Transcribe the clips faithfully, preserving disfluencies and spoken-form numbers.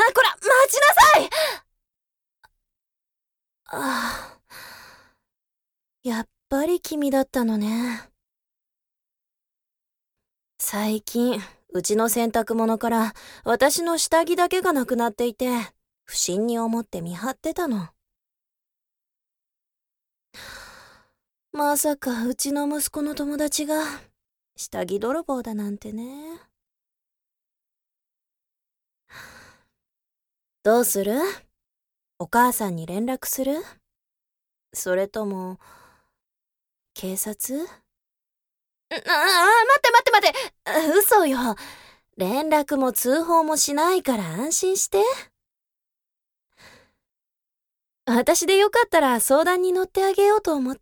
こら、待ちなさい。ああ、やっぱり君だったのね。最近、うちの洗濯物から私の下着だけがなくなっていて、不審に思って見張ってたの。まさかうちの息子の友達が下着泥棒だなんてね。どうする？お母さんに連絡する？それとも、警察？ああ、待って待って待って。嘘よ。連絡も通報もしないから安心して。私でよかったら相談に乗ってあげようと思って。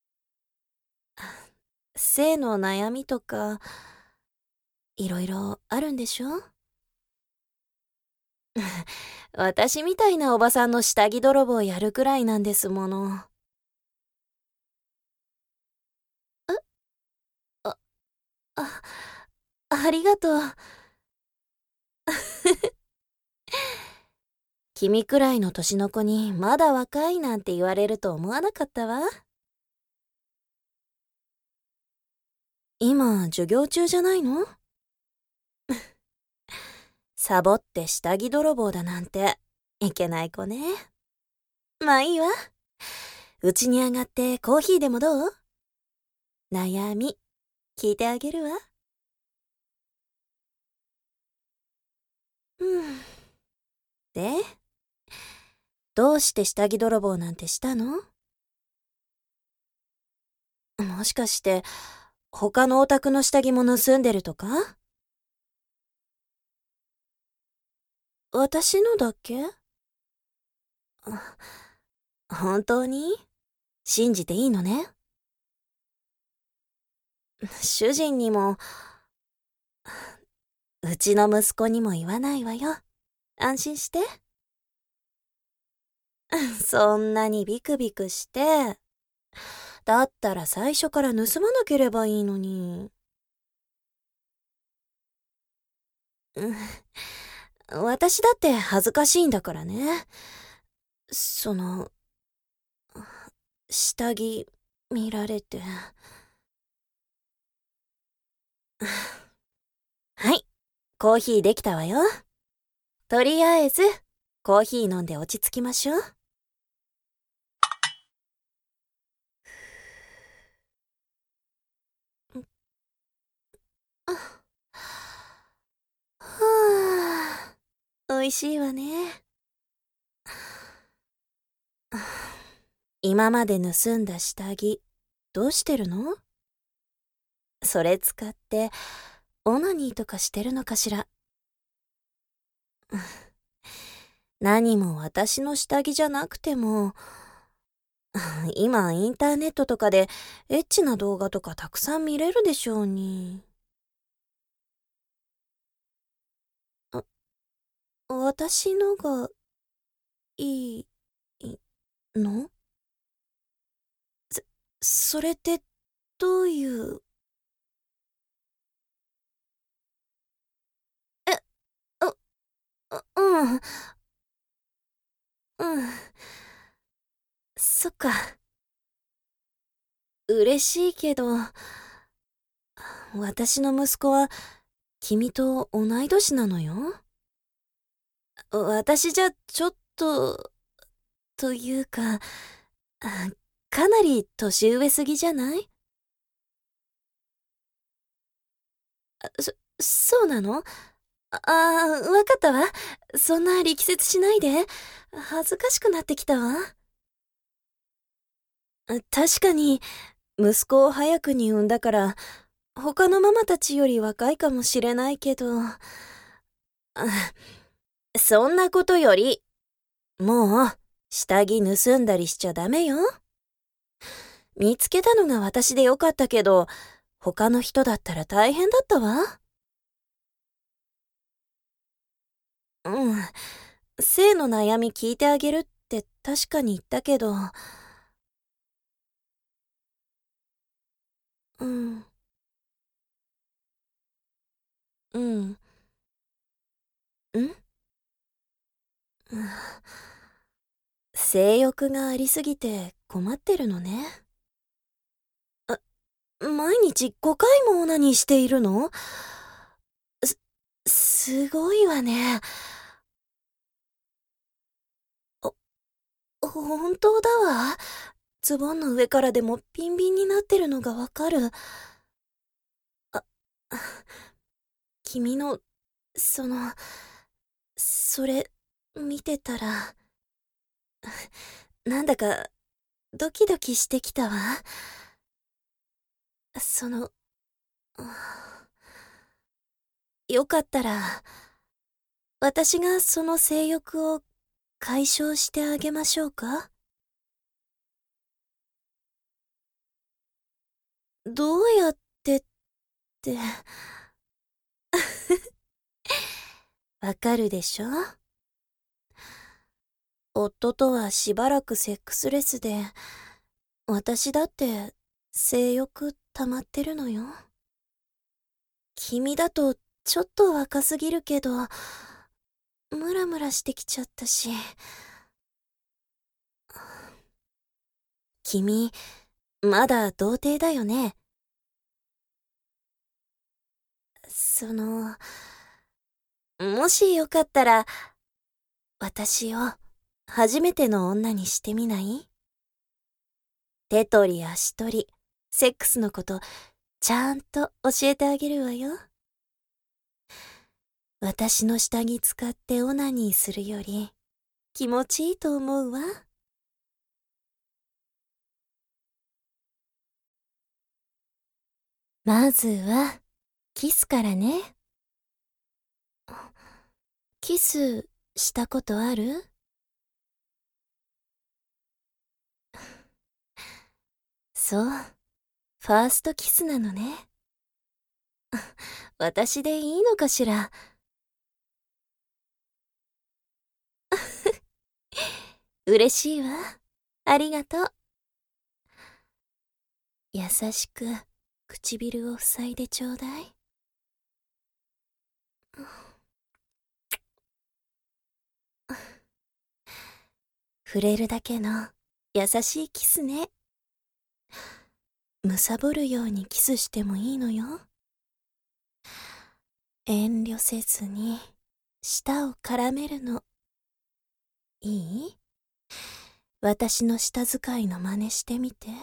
性の悩みとか、いろいろあるんでしょ？私みたいなおばさんの下着泥棒やるくらいなんですもの。え？あ、あ、ありがとう。君くらいの年の子にまだ若いなんて言われると思わなかったわ。今、授業中じゃないの？サボって下着泥棒だなんて、いけない子ね。まあいいわ。うちに上がってコーヒーでもどう？悩み、聞いてあげるわ。うん。で、どうして下着泥棒なんてしたの？もしかして、他のお宅の下着も盗んでるとか？私のだけ？本当に？信じていいのね？主人にも、うちの息子にも言わないわよ。安心して。そんなにビクビクして。だったら最初から盗まなければいいのに。うん、私だって恥ずかしいんだからね。その、下着見られて。はい、コーヒーできたわよ。とりあえず、コーヒー飲んで落ち着きましょう。あ、はあ、美味しいわね。今まで盗んだ下着、どうしてるの？それ使って、オナニーとかしてるのかしら。何も私の下着じゃなくても、今インターネットとかでエッチな動画とかたくさん見れるでしょうに。あ、私のがいいの？そ、それってどういう？え、あ、あ、うん、うん。そっか。嬉しいけど、私の息子は君と同い年なのよ。私じゃちょっと、というか、あ、かなり年上すぎじゃない？あ、そ、そうなの？ああー、わかったわ。そんな力説しないで。恥ずかしくなってきたわ。確かに、息子を早くに産んだから、他のママたちより若いかもしれないけど、あ、そんなことより、もう、下着盗んだりしちゃダメよ。見つけたのが私でよかったけど、他の人だったら大変だったわ。うん。性の悩み聞いてあげるって確かに言ったけど、うん、うん。ん？ 性欲がありすぎて困ってるのね。あ、毎日ごかいもオナニーしているの？す、すごいわね。お、本当だわ。ズボンの上からでもビンビンになってるのがわかる。あ、君の、その、それ、見てたら、なんだか、ドキドキしてきたわ。その、よかったら、私がその性欲を解消してあげましょうか？どうやってって、わかるでしょ？夫とはしばらくセックスレスで、私だって性欲溜まってるのよ。君だとちょっと若すぎるけど、ムラムラしてきちゃったし。君、まだ童貞だよね。その、もしよかったら、私を初めての女にしてみない？手取り足取り、セックスのこと、ちゃんと教えてあげるわよ。私の下着使ってオナニーするより、気持ちいいと思うわ。まずは、キスからね。キスしたことある？そう、ファーストキスなのね。私でいいのかしら。嬉しいわ。ありがとう。優しく唇を塞いでちょうだい。触れるだけの優しいキスね。むさぼるようにキスしてもいいのよ。遠慮せずに舌を絡めるの。いい？私の舌使いの真似してみて。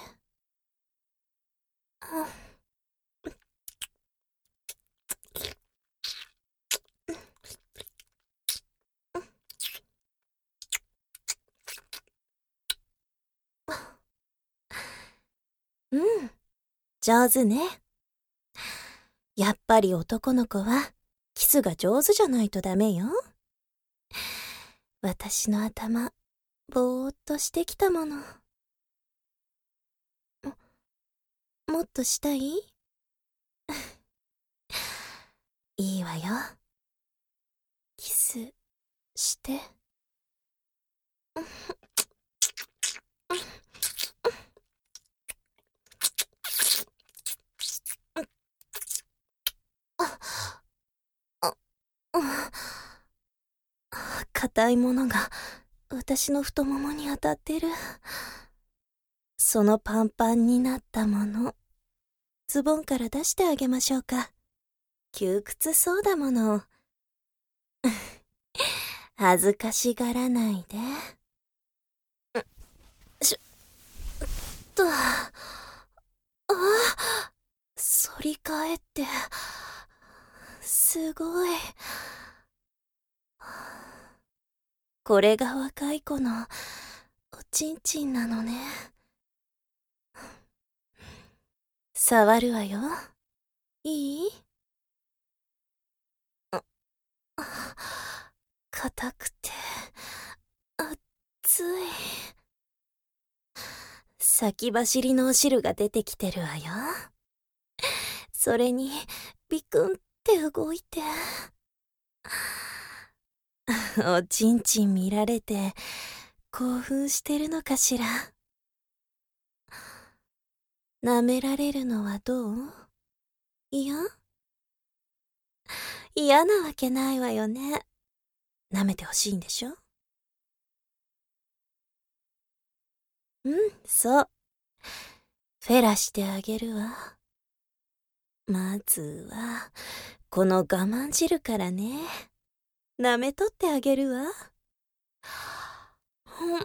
うん、上手ね。やっぱり男の子はキスが上手じゃないとダメよ。私の頭、ぼーっとしてきたもの。も、もっとしたい？いいわよ。キスして。硬いものが私の太ももに当たってる。そのパンパンになったもの、ズボンから出してあげましょうか。窮屈そうだもの。恥ずかしがらないで。しょ、っと。ああ、反り返って、すごい。これが若い子のおちんちんなのね。触るわよ。いい？硬くて熱い。先走りのお汁が出てきてるわよ。それにビクンって動いて。おちんちん見られて興奮してるのかしら。舐められるのはどう？嫌？嫌なわけないわよね。舐めてほしいんでしょ？ うん、そう。フェラしてあげるわ。まずは、この我慢汁からね。舐めとってあげるわ。うん、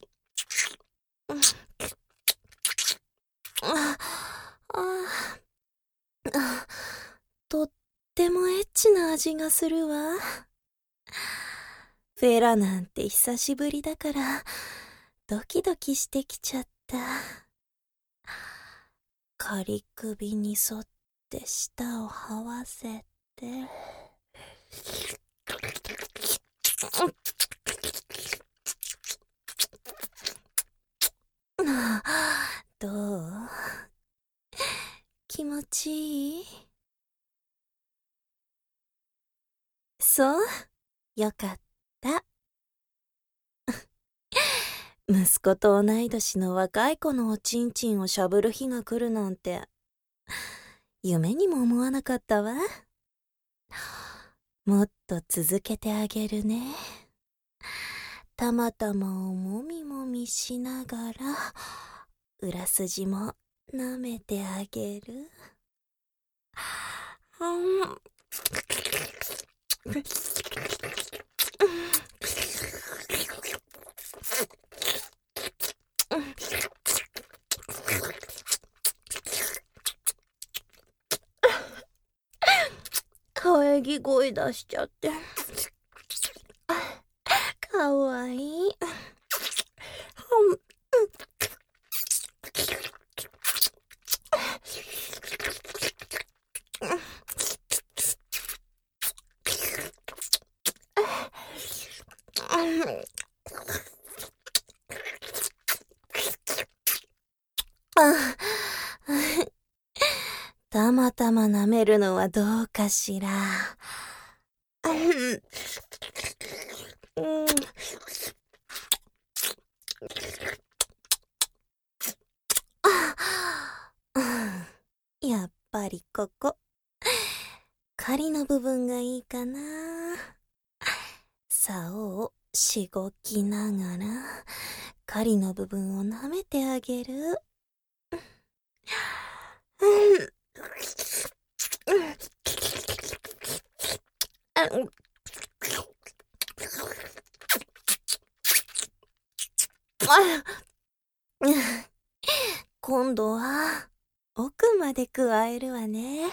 あああ、とってもエッチな味がするわ。フェラなんて久しぶりだから、ドキドキしてきちゃった。仮首に沿って舌を這わせて。どう？気持ちいい？そう？よかった。息子と同い年の若い子のおちんちんをしゃぶる日が来るなんて、夢にも思わなかったわ。もっと続けてあげるね。たまたまをもみもみしながら、裏筋も舐めてあげる。うん。喘ぎ声出しちゃって。かわいい。たまたま舐めるのはどうかしら。うんやっぱりここ。仮の部分がいいかな。竿をしごきながら、狩りの部分を舐めてあげる。今度は奥まで加えるわね。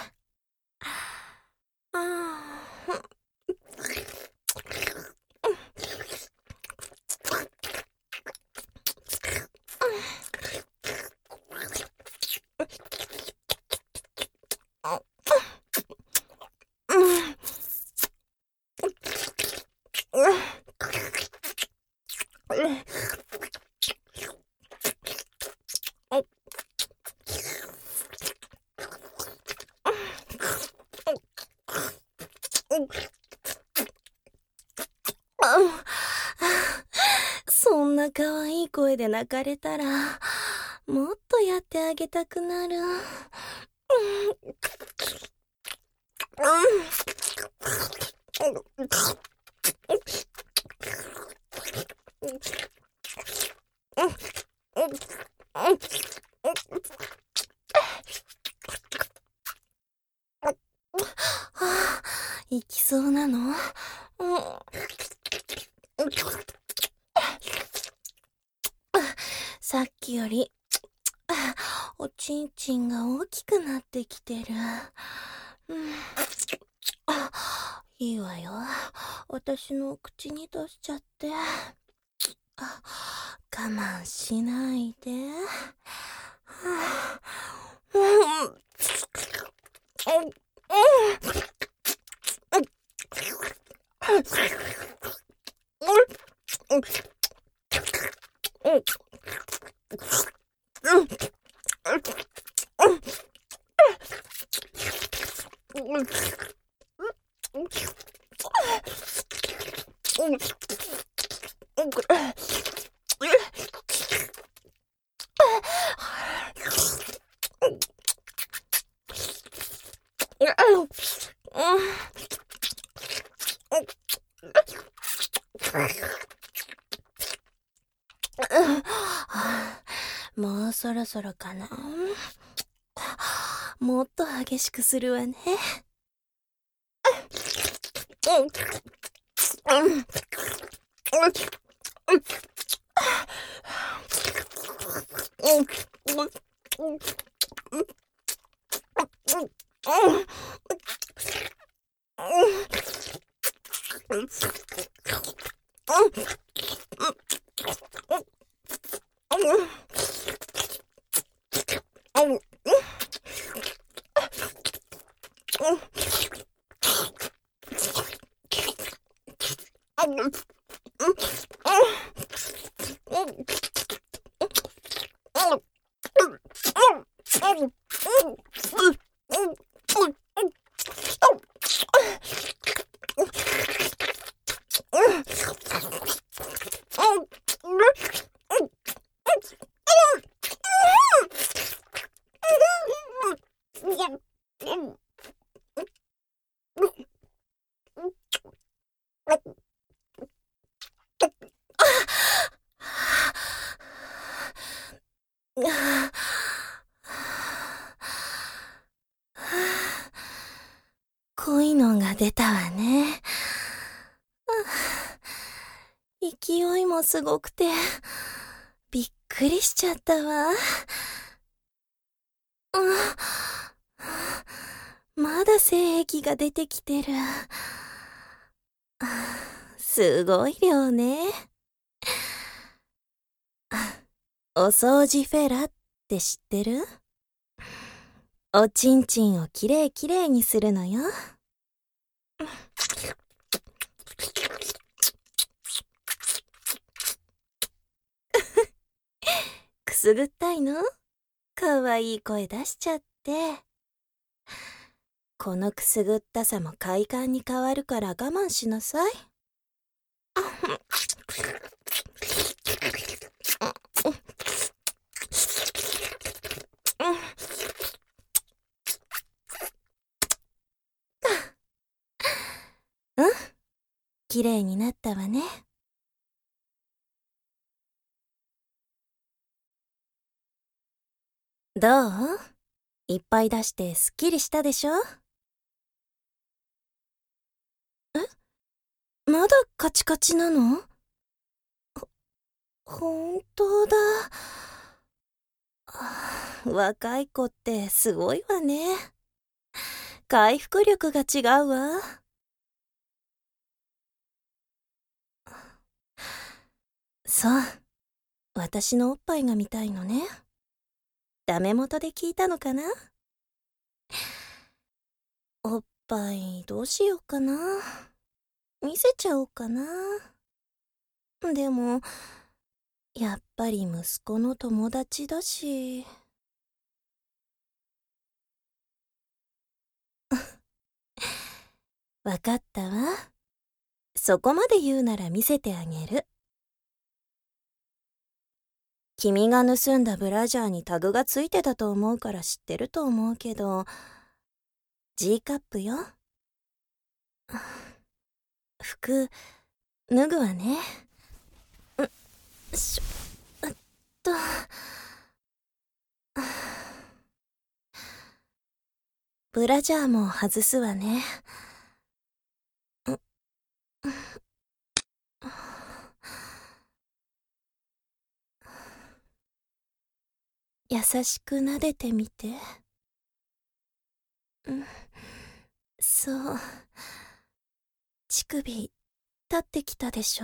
そんな可愛い声で泣かれたら、もっとやってあげたくなる。行きそうなの？さっきよりおちんちんが大きくなってきてる。うん、いいわよ。私の口に出しちゃって。我慢しないで。 もうそろそろかな。もっと激しくするわね。濃いのが出たわね。勢いもすごくて、びっくりしちゃったわ。まだ精液が出てきてる。すごい量ね。お掃除フェラって知ってる？おちんちんをきれいきれいにするのよ。くすぐったいの？かわいい声出しちゃって。このくすぐったさも快感に変わるから我慢しなさい。うん、きれいになったわね。どう？いっぱい出してすっきりしたでしょ？え？まだカチカチなの？ほ、ほんとだ。若い子ってすごいわね。回復力が違うわ。そう、私のおっぱいが見たいのね。ダメ元で聞いたのかな？おっぱいどうしようかな。見せちゃおうかな。でも、やっぱり息子の友達だし。わかったわ。そこまで言うなら見せてあげる。君が盗んだブラジャーにタグがついてたと思うから知ってると思うけど、G カップよ。服、脱ぐわね。んしょ、えっと。ブラジャーも外すわね。優しく撫でてみて。うん、そう。乳首、立ってきたでしょ。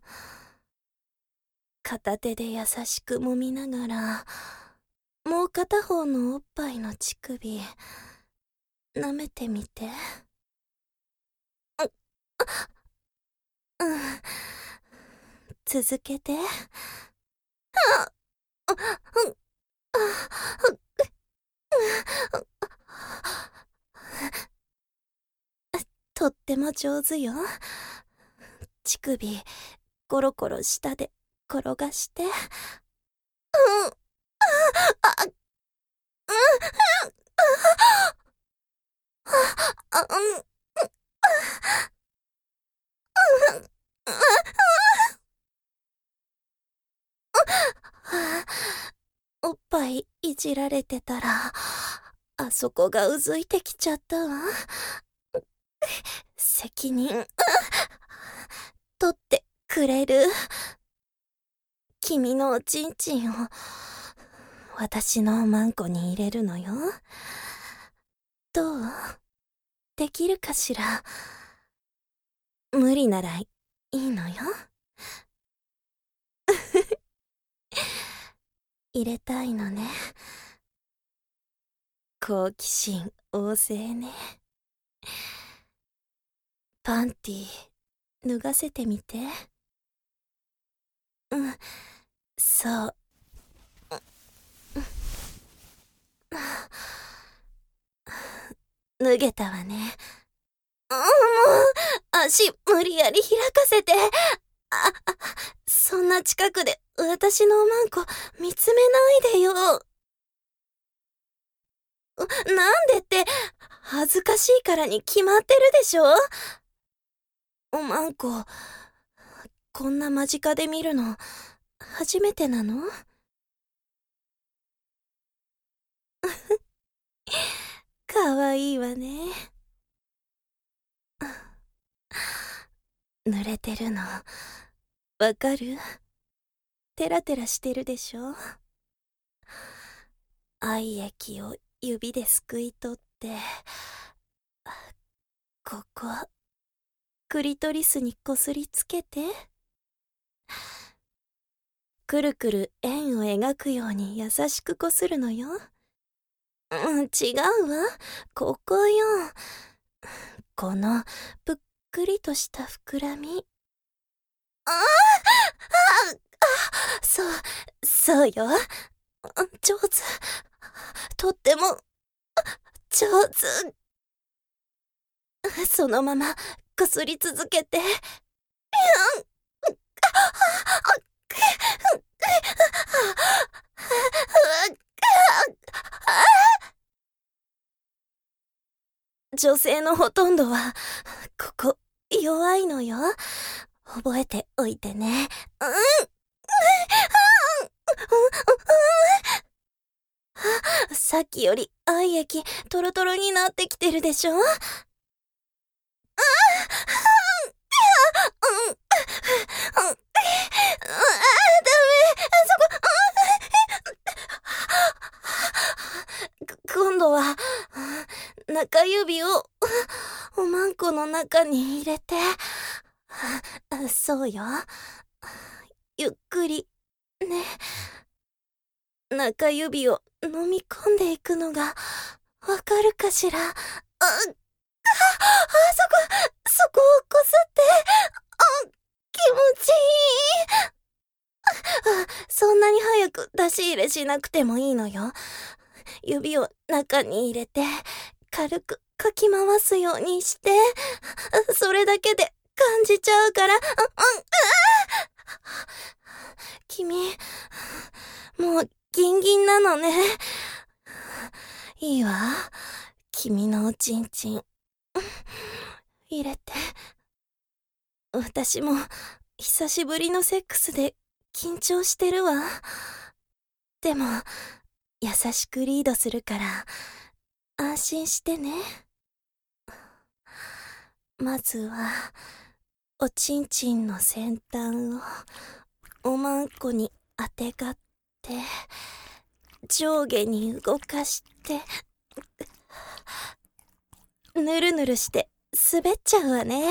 片手で優しく揉みながら、もう片方のおっぱいの乳首、舐めてみて。うん。続けて。とっても上手よ。乳首、コロコロ下で転がして。うん。あ、うん。あ、うん。 いじられてたら、あそこがうずいてきちゃったわ。責任、取ってくれる？君のおちんちんを、私のおまんこに入れるのよ。どう？できるかしら？無理ならいいのよ。入れたいのね。好奇心旺盛ね。パンティ脱がせてみて。うん、そう。脱げたわね。もう、足無理やり開かせて。あ、あ、そんな近くで私のおまんこ見つめないでよ。なんでって、恥ずかしいからに決まってるでしょ。おまんこ、こんな間近で見るの初めてなの？かわいいわね。濡れてるのわかる？テラテラしてるでしょ。愛液を指ですくい取って、ここクリトリスにこすりつけて、くるくる円を描くように優しくこするのよ。うん、違うわ。ここよ。このぷっくりとした膨らみ。ああ、あ、そう、そうよ。上手。とっても、上手。そのままこすり続けて。女性のほとんどは、ここ、弱いのよ。覚えておいてね。うん。さっきより愛液トロトロになってきてるでしょ。今度は中指をおまんこの中に入れて。そうよ。ゆっくりね。中指を飲み込んでいくのがわかるかしら。あ、あ、あ、そこ、そこをこすって。あ、気持ちいい。そんなに早く出し入れしなくてもいいのよ。指を中に入れて軽くかき回すようにして、それだけで感じちゃうから。うん、うん、君もうギンギンなのね。いいわ。君のおちんちん入れて。私も久しぶりのセックスで緊張してるわ。でも優しくリードするから安心してね。まずはおちんちんの先端をおまんこにあてがって上下に動かしてぬるぬるして滑っちゃうわね。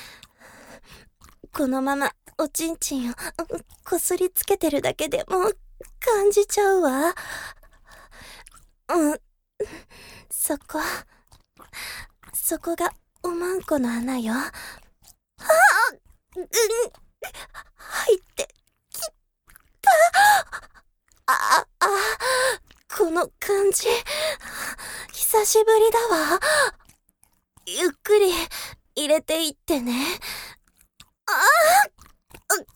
このままおちんちんをこすりつけてるだけでも感じちゃうわ。うん、そこそこがおまんこの穴よ。ああ、うん、入ってきた。ああ、この感じ久しぶりだわ。ゆっくり入れていってね。ああ、う、う、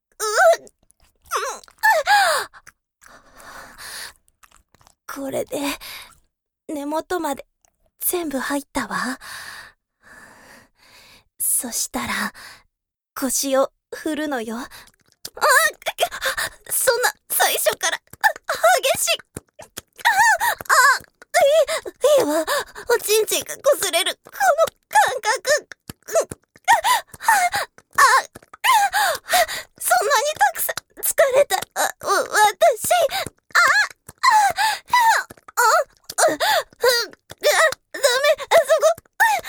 これで根元まで全部入ったわ。そしたら腰を振るのよ。ああ、そんな最初から激しいいいわ、おちんちんが擦れる、この感覚。あ、そんなにたくさん疲れた、あ、わ、私、あ、あ、あ、あ、ダメ、あそこ、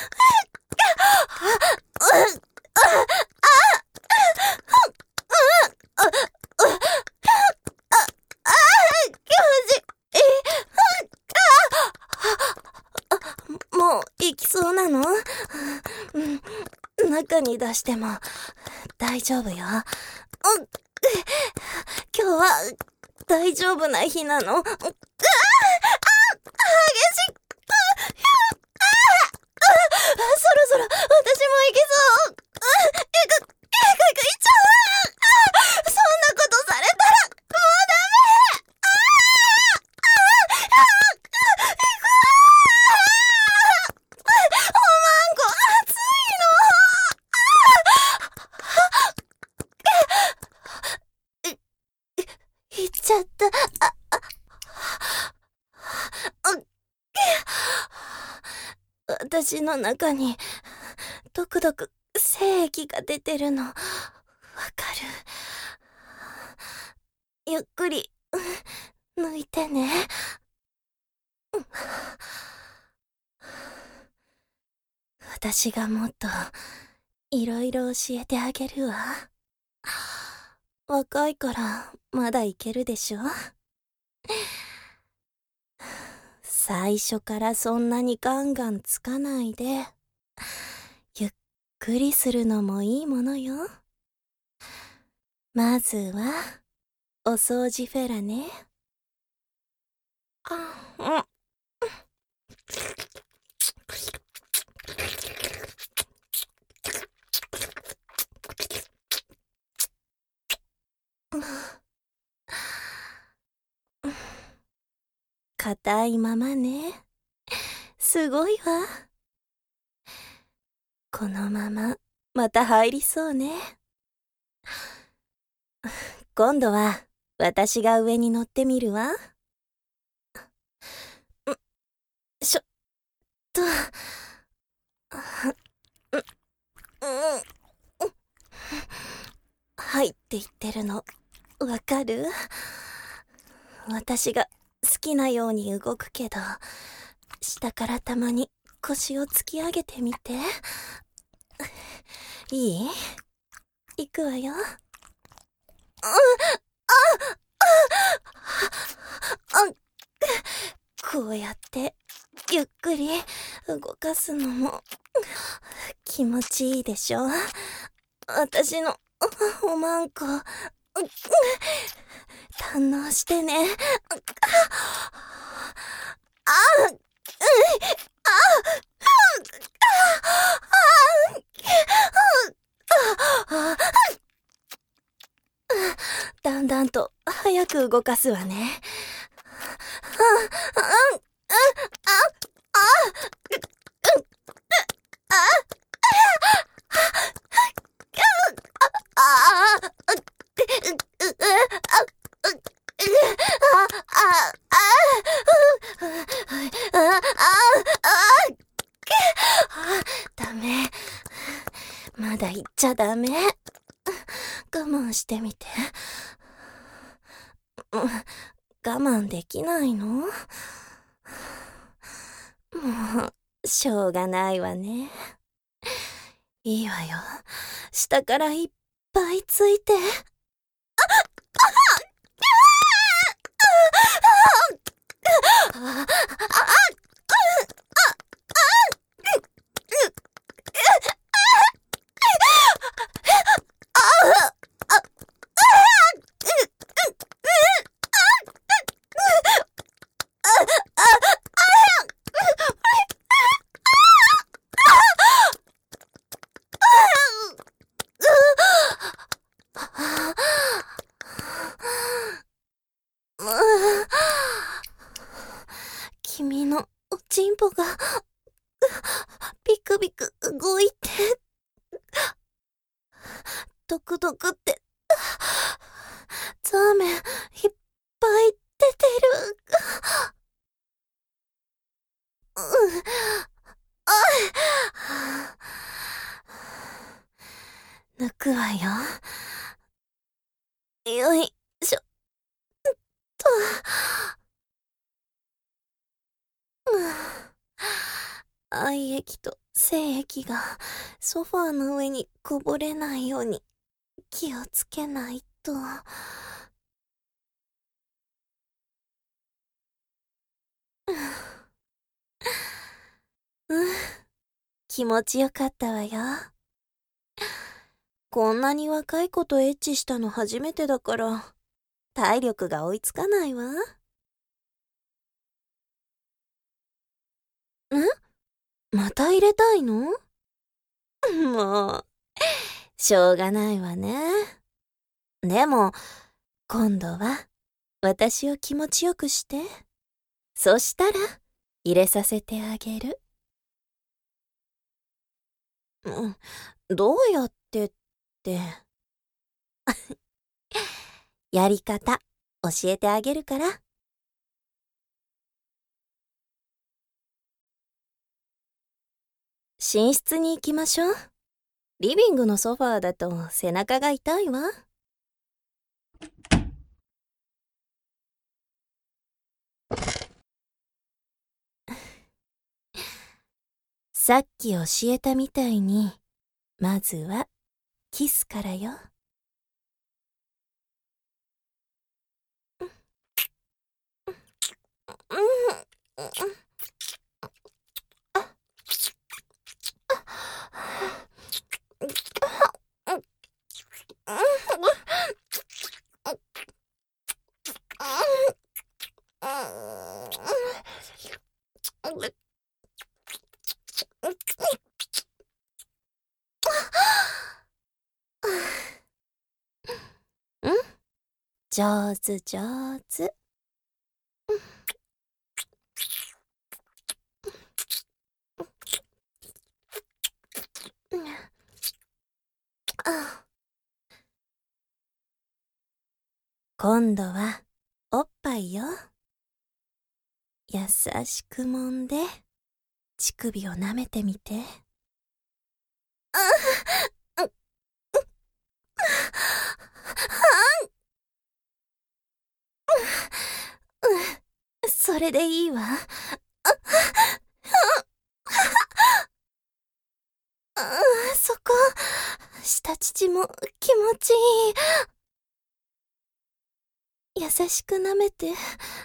もう行きそうなの？うん、中に出しても大丈夫よ。うん、今日は大丈夫な日なの？う、あ、あ、激しい。そろそろ私も行けそう。いく、いく、いく、いっちゃう。そんなことされたら、もうダメ。おまんこ、熱いの。い、いっちゃった。あ、あ、う、私の中に、ドクドク、精液が出てるの、わかる？ゆっくり、抜いてね。私がもっと、いろいろ教えてあげるわ。若いから、まだいけるでしょ？最初からそんなにガンガンつかないで、ゆっくりするのもいいものよ。まずは、お掃除フェラね。あ、うん。硬いままね。すごいわ。このまま、また入りそうね。今度は、私が上に乗ってみるわ。ん、しょっと、う、うん、入っていってるの、わかる？私が好きなように動くけど、下からたまに腰を突き上げてみて。いい？行くわよ。あ、あ、あ、こうやってゆっくり動かすのも気持ちいいでしょ？私のおまんこ堪能してね。あ、うん、あ、だんだんと早く動かすわね。ダメ。まだ言っちゃダメ。我慢してみて。我慢できないの？もう、しょうがないわね。いいわよ。下からいっぱいついて。君のおちんぽがビクビク動いて、ドクドクってザーメンいっぱい出てる。 抜くわよ。よいしょっと。愛液と精液がソファーの上にこぼれないように気をつけないと。うん、気持ちよかったわよ。こんなに若い子とエッチしたの初めてだから体力が追いつかないわ。ん？また入れたいの？もう、しょうがないわね。でも、今度は私を気持ちよくして。そしたら、入れさせてあげる。うん、どうやってって。やり方、教えてあげるから。寝室に行きましょう。リビングのソファーだと背中が痛いわ。さっき教えたみたいに、まずはキスからよ。うん、上手上手。今度はおっぱいよ。優しく揉んで乳首を舐めてみて。それでいいわ。そこ、下乳も気持ちいい。優しく舐めて。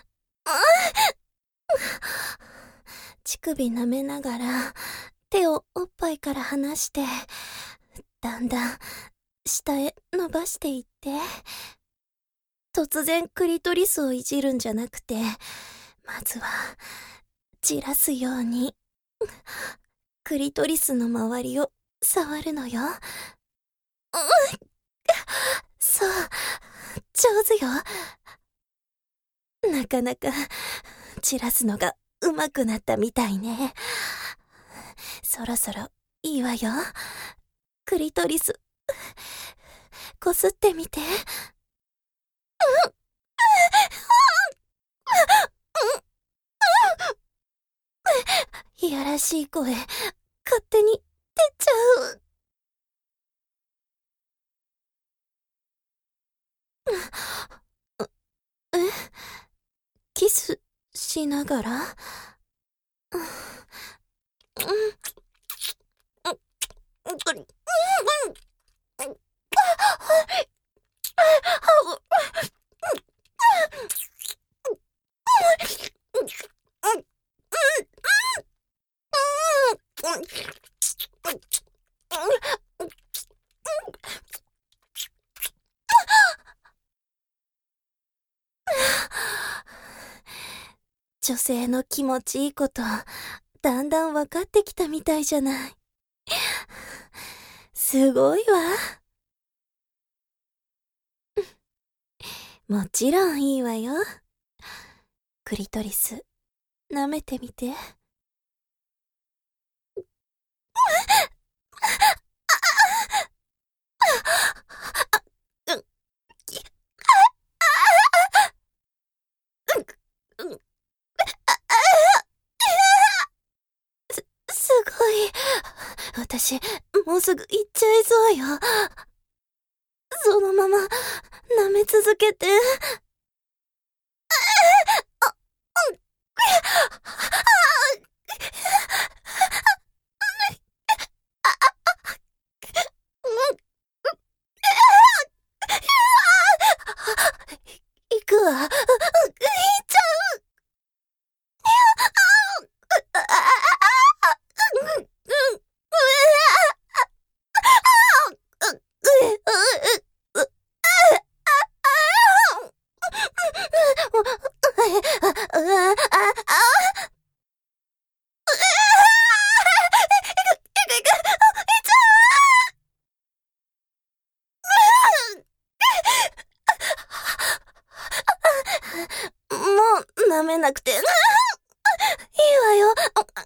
乳首舐めながら手をおっぱいから離して、だんだん下へ伸ばしていって。突然クリトリスをいじるんじゃなくて、まずはじらすようにクリトリスの周りを触るのよ。そう、上手よ。なかなか散らすのが上手くなったみたいね。そろそろいいわよ。クリトリスこすってみて。いやらしい声勝手に出ちゃう。え？キスしながら？女性の気持ちいいこと、だんだん分かってきたみたいじゃない。すごいわ。もちろんいいわよ。クリトリス、舐めてみて。す、すごい。私、もうすぐ行っちゃいそうよ。 そのまま舐め続けて。行くわ。行っちゃう。もう舐めなくていいわよ。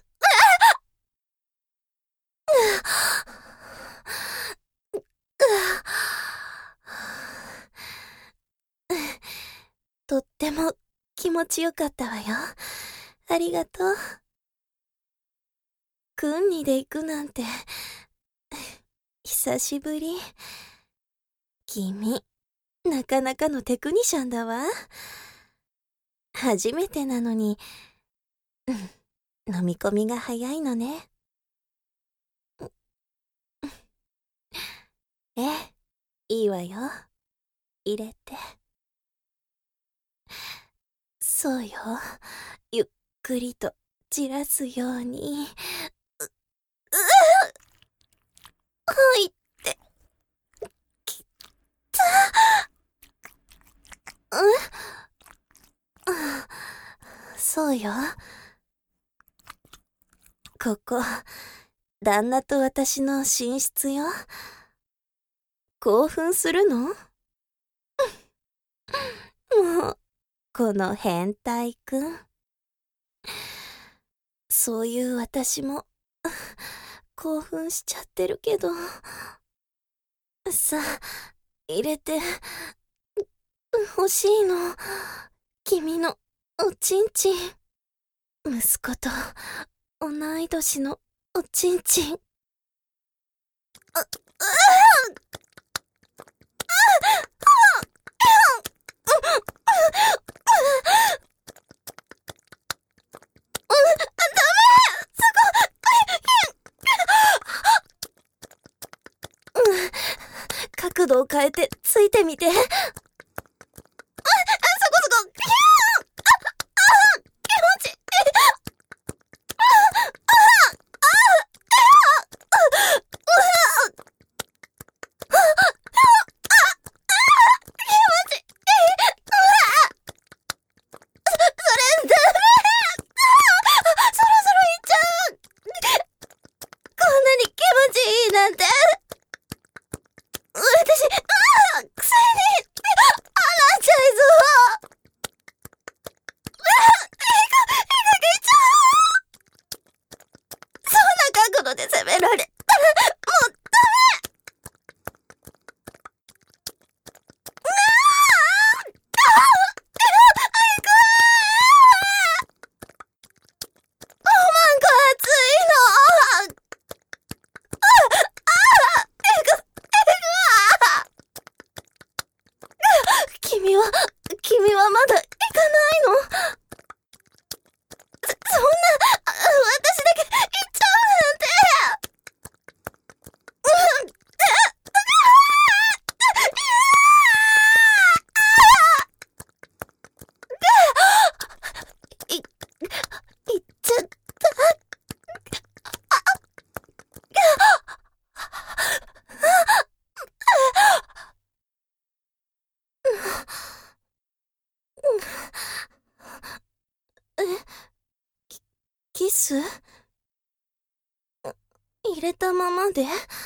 とっても気持ちよかったわよ。ありがとう。クンニで行くなんて久しぶり。君、なかなかのテクニシャンだわ。初めてなのに、飲み込みが早いのね。ええ、いいわよ。入れて。そうよ。ゆっくりと散らすように。う、う入ってきた。うん、そうよ。ここ、旦那と私の寝室よ。興奮するの？もう、この変態くん。そういう私も、興奮しちゃってるけど。さあ、入れて、欲しいの。君のおちんちん。息子と同い年のおちんちん。あ、あ角度を変えてついてみて。あ、あ、そこそこ。ヒューン。あ、あ、気持ちいい。あ、あ、なんて。私、ああ、くせに、あらちゃいぞ。ああ、いいか、いいかげいちゃう。そんな角度で攻められたら、もうダメ。ああ、ああ、いくおまんこ熱いの。君は、君はまだ行かないの？そ、そんな、私だけ行っちゃうなんて。うん、い、行っちゃった。え、キ、キス？入れたままで？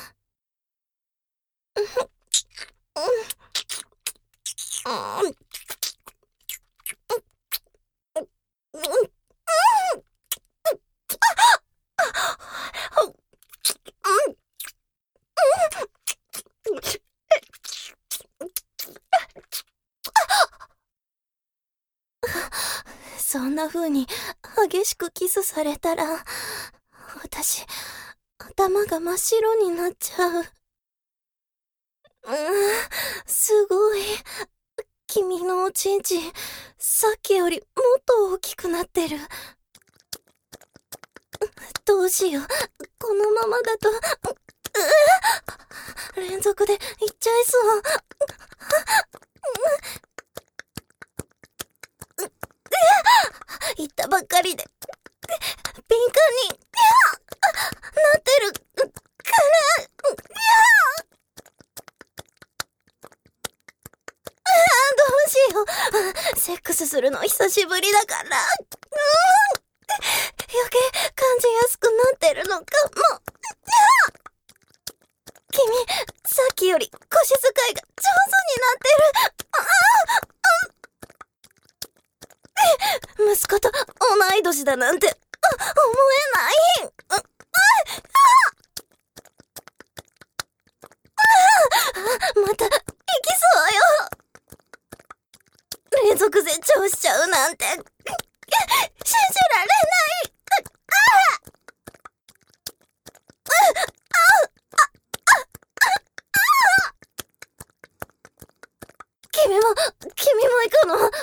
そんな風に激しくキスされたら、私、頭が真っ白になっちゃう。 うーん、すごい。君のおちんちん、さっきよりもっと大きくなってる。どうしよう。このままだと、うう連続でいっちゃいそう。言ったばっかりで、敏感になってるから、どうしよう。セックスするの久しぶりだから、うん、余計感じやすくなってるのかも。君、さっきより腰使いが上手になってる。息子と同い年だなんて思えない。また行きそうよ。連続成長しちゃうなんて信じられない。君も君も行くの？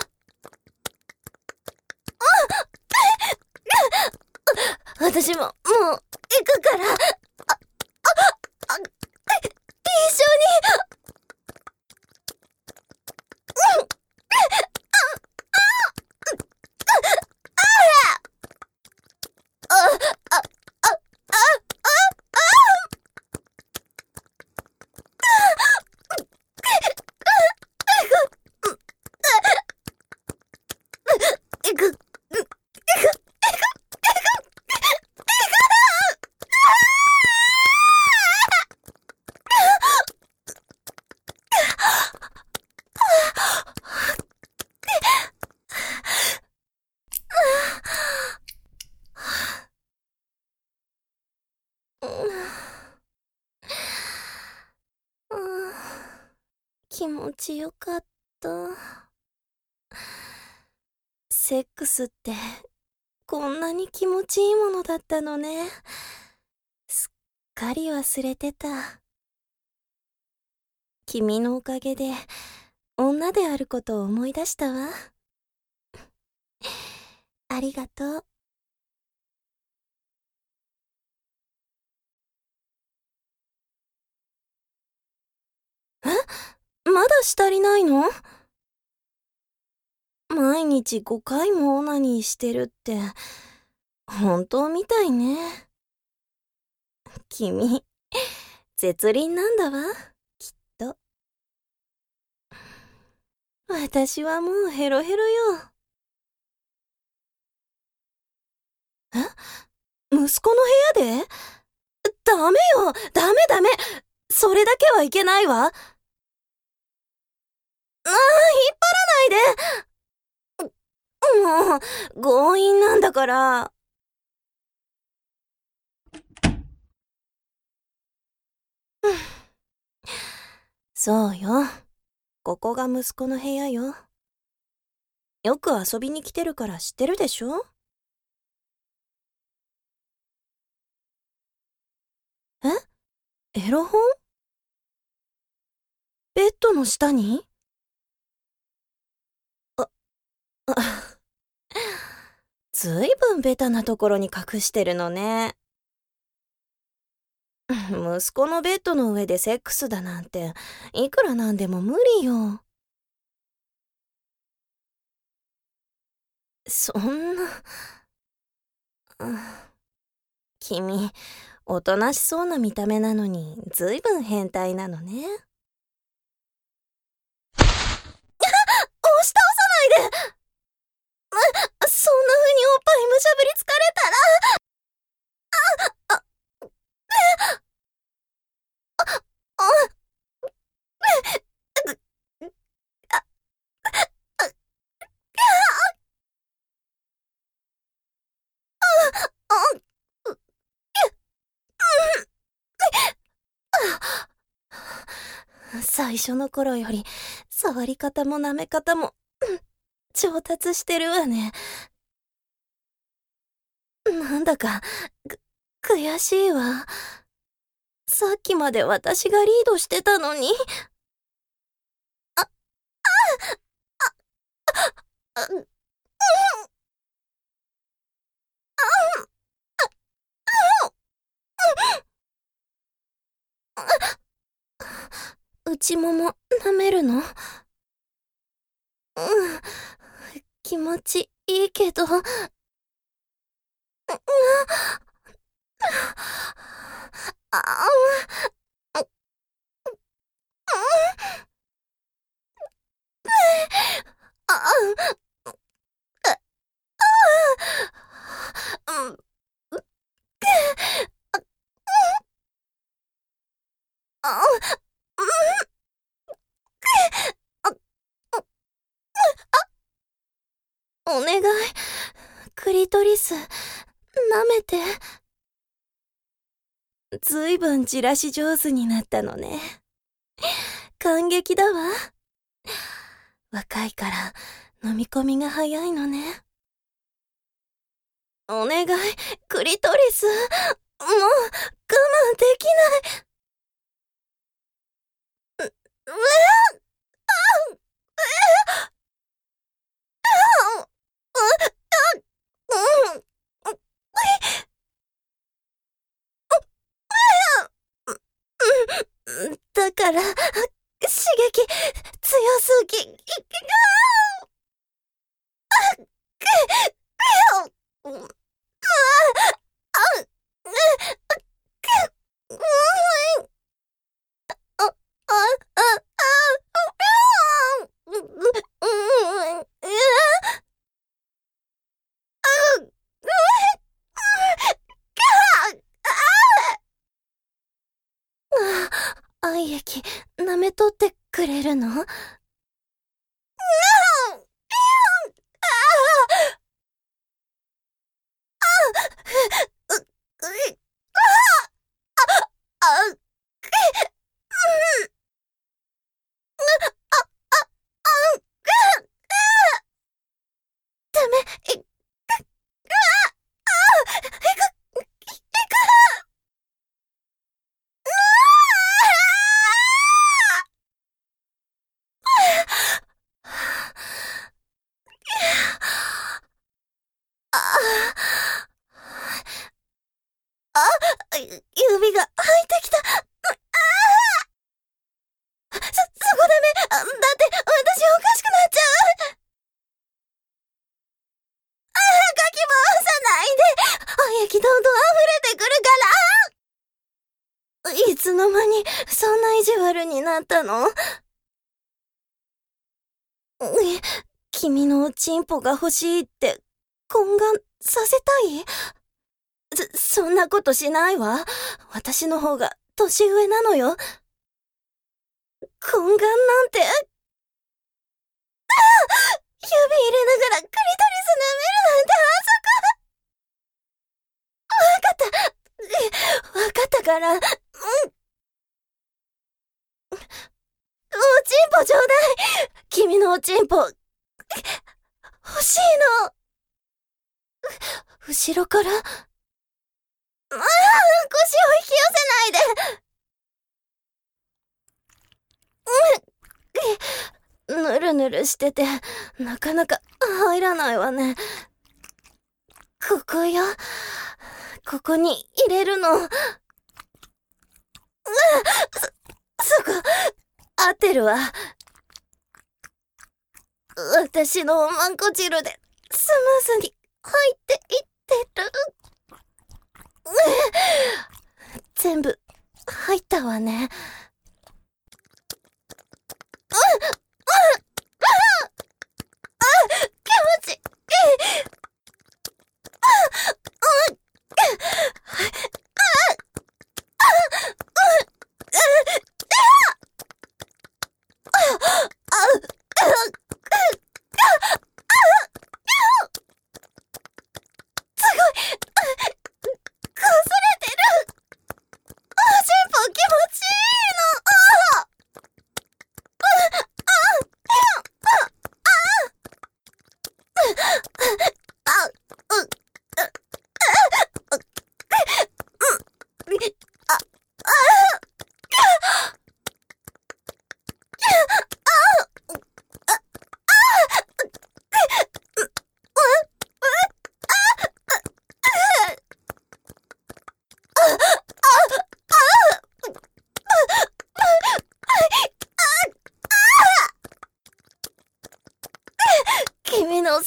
私ももう行くから、あ、あ、あ、一緒に。気持ちよかった。セックスってこんなに気持ちいいものだったのね。すっかり忘れてた。君のおかげで女であることを思い出したわ。ありがとう。え？まだしたりないの？毎日ごかいもオナニーしてるって本当みたいね。君、絶倫なんだわ、きっと。私はもうヘロヘロよ。え？息子の部屋で？ダメよ、ダメダメ。それだけはいけないわ。ああ、引っ張らないで。もう、強引なんだから。そうよ。ここが息子の部屋よ。よく遊びに来てるから知ってるでしょ？え？エロ本？ベッドの下に？あ、あ、ずいぶんベタなところに隠してるのね。息子のベッドの上でセックスだなんて、いくらなんでも無理よ。そんな、君、おとなしそうな見た目なのに、ずいぶん変態なのね。押し倒さないで！そんな風におっぱいむしゃぶりつかれたら、あ、あ、あ、最初の頃より触り方も舐め方も上達してるわね。なんだかく悔しいわ。さっきまで私がリードしてたのに。 内もも舐めるの？うん、気持ちいいけど、うん、ああ、お願い、クリトリス、舐めて。ずいぶんじらし上手になったのね。感激だわ。若いから飲み込みが早いのね。お願い、クリトリス。もう、我慢できない。う、うわっ、あ、だから、刺激、強すぎ、愛液、舐めとってくれるの？ダメ、い、指が入ってきた。そ、そこダメ。だって、私おかしくなっちゃう。ああ、かき回さないで。愛液どんどん溢れてくるから。いつの間に、そんな意地悪になったの？君のおちんぽが欲しいって、懇願させたい？そ、そんなことしないわ。私の方が年上なのよ。懇願なんて。ああ、指入れながらクリトリス舐めるなんて反則。わかった。わかったから。うん。おちんぽちょうだい。君のおちんぽ、欲しいの。後ろから。ああ、腰を引き寄せないで。うん。ぬるぬるしてて、なかなか入らないわね。ここよ。ここに入れるの。うわ、そ、そこ、合ってるわ。私のおまんこ汁で、スムーズに入っていってる。全部、入ったわね。うん、うん、あ、気持ちいい。こすれてる。おちんぽ気持ちいいの。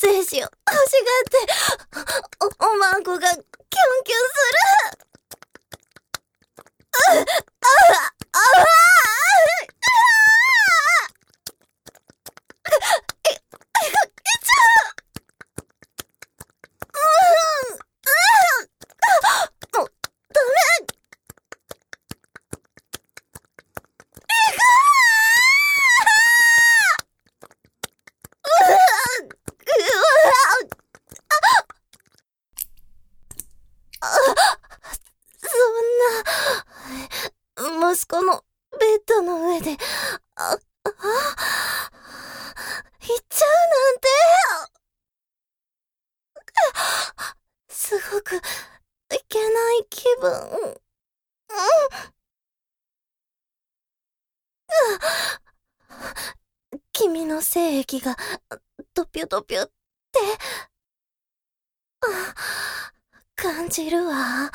精子を欲しがって、お、おまんこがキュンキュンする。あ、あ、あ、あ、え、え、えちゃう。うん、うん、もう、ダメ。そんな、息子のベッドの上で、あ、あ、行っちゃうなんて。すごく、いけない気分。うん。君の精液が、ドピュドピュって、感じるわ。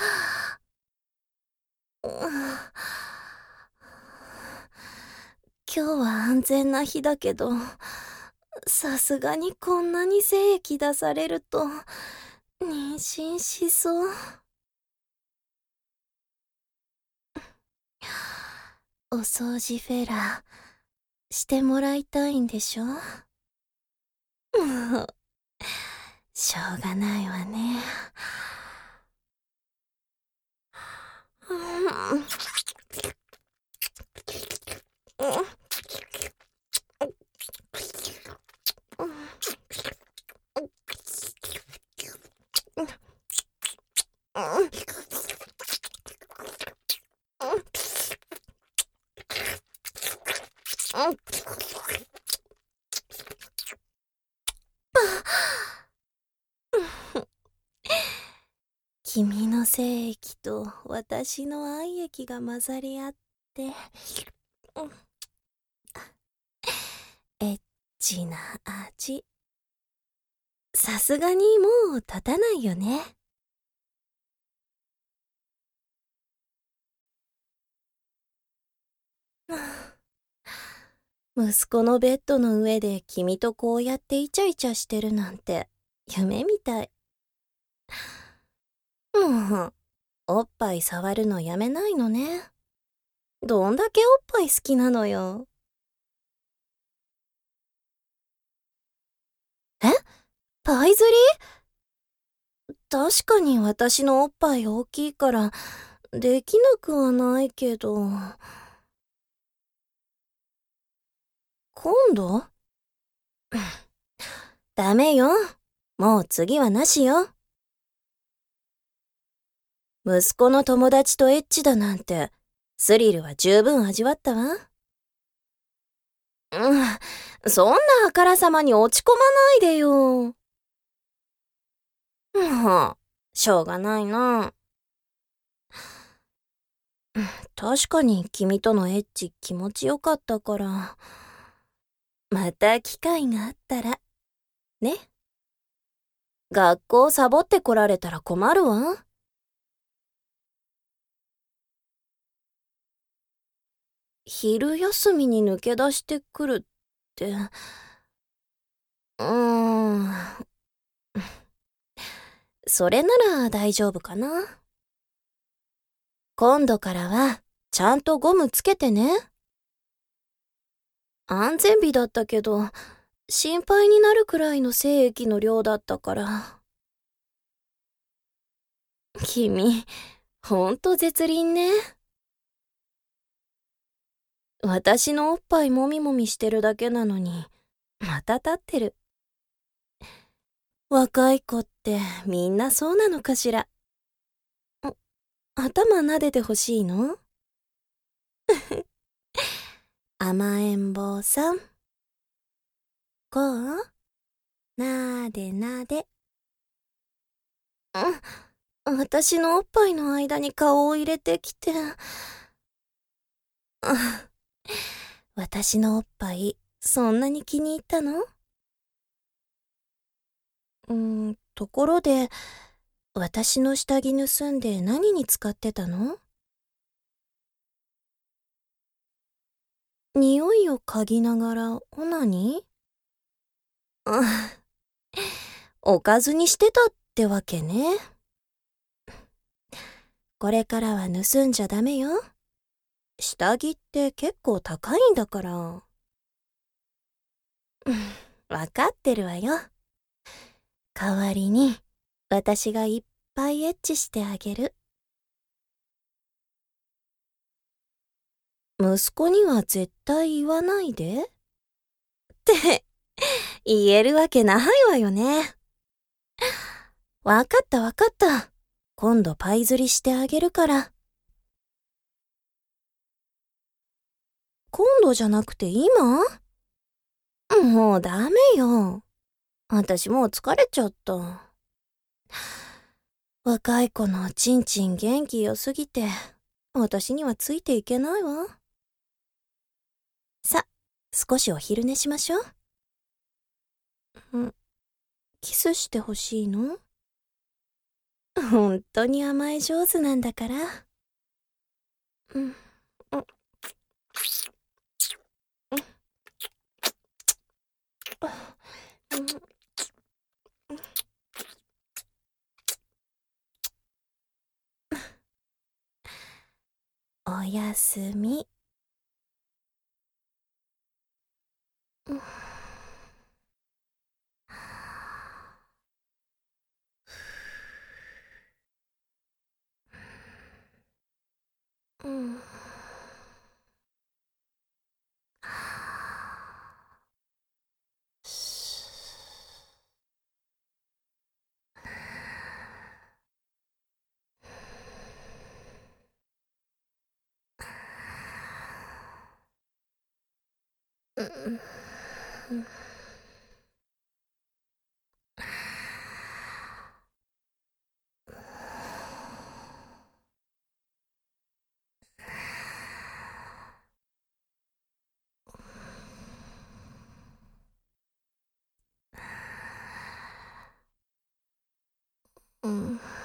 うん、今日は安全な日だけど、さすがにこんなに精液出されると、妊娠しそう。お掃除フェラー、してもらいたいんでしょ？もう、しょうがないわね。うん。君の精液と私の愛液が混ざり合って、うん、エッチな味。さすがにもう立たないよね。息子のベッドの上で君とこうやってイチャイチャしてるなんて夢みたい。もう、おっぱい触るのやめないのね。どんだけおっぱい好きなのよ。え？パイ釣り？確かに私のおっぱい大きいから、できなくはないけど。今度？ダメよ。もう次はなしよ。息子の友達とエッチだなんて、スリルは十分味わったわ。うん、そんなあからさまに落ち込まないでよ。もう、しょうがないな。確かに君とのエッチ気持ちよかったから、また機会があったら、ね。学校サボってこられたら困るわ。昼休みに抜け出してくるって、うーん。それなら大丈夫かな。今度からは、ちゃんとゴムつけてね。安全日だったけど、心配になるくらいの精液の量だったから。君、ほんと絶倫ね。私のおっぱいもみもみしてるだけなのに、また立ってる。若い子ってみんなそうなのかしら。頭撫でてほしいの？甘えん坊さん。こう？なでなで。うん、私のおっぱいの間に顔を入れてきて。私のおっぱい、そんなに気に入ったの？うーん、ところで、私の下着盗んで何に使ってたの？匂いを嗅ぎながらオナニー？ おかずにしてたってわけね。これからは盗んじゃダメよ。下着って結構高いんだから。わかってるわよ。代わりに、私がいっぱいエッチしてあげる。息子には絶対言わないで。って言えるわけないわよね。わかったわかった。今度パイ釣りしてあげるから。今度じゃなくて今？もうダメよ。私もう疲れちゃった。若い子のちんちん元気良すぎて、私にはついていけないわ。さ、少しお昼寝しましょう。ん、キスしてほしいの？本当に甘え上手なんだから。うん、うん、おやすみ。うん。うん。